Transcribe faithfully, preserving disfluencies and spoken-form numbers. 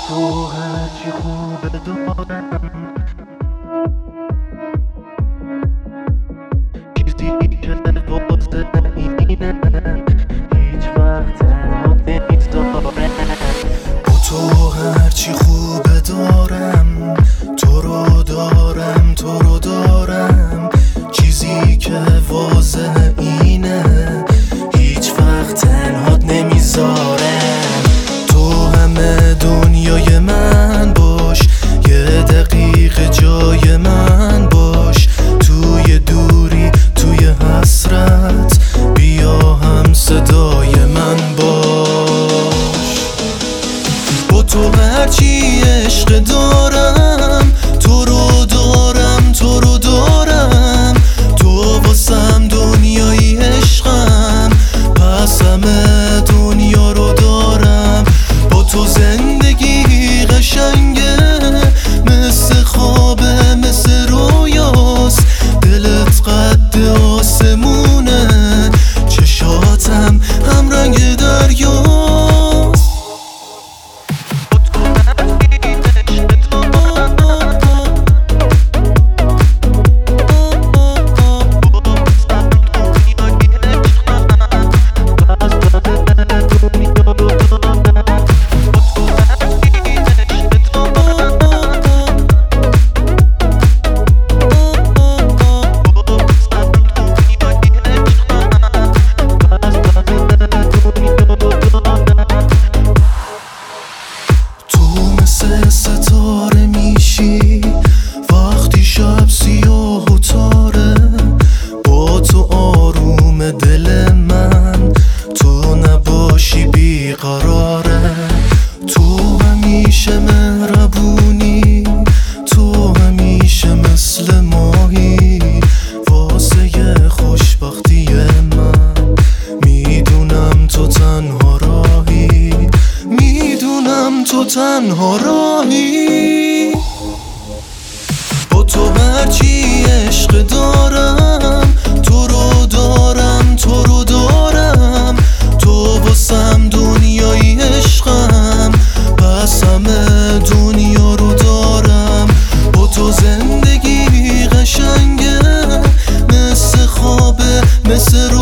تو هرچی خوبه دارم، چیزی که واسه اینه هیچ وقت تنها نمیذارم. با تو هرچی خوبه دارم، تو رو دارم تو رو دارم، چیزی که واضح اینه هیچ وقت تنهات نمیذارم. تو همه دنیای من باش، یه دقیقه جای من باش، توی دوری توی حسرت بیا هم صدای من باش. با تو هرچی عشق دارم، تو رو دارم تو رو دارم، تو واسم دنیای عشقم، پس همه دنیا رو دارم. با تو زندگی قشنگه، مثل خوابه مثل رویاست، دلت قد آسمونه، چشاتم هم رنگ دریاست. ستاره میشی وقتی شب سیاه و تاره، با تو آروم دل من، تو نباشی بیقراره. تو همیشه مهربونی، تو همیشه مثل ماهی، واسه خوشبختی من میدونم تو تنها راهی، میدونم تو تنها راهی. با تو هرچی عشق دارم، تو رو دارم تو رو دارم، تو واسم دنیای عشقم، پس همه دنیا رو دارم. با تو زندگی قشنگه، مثل خوابه مثل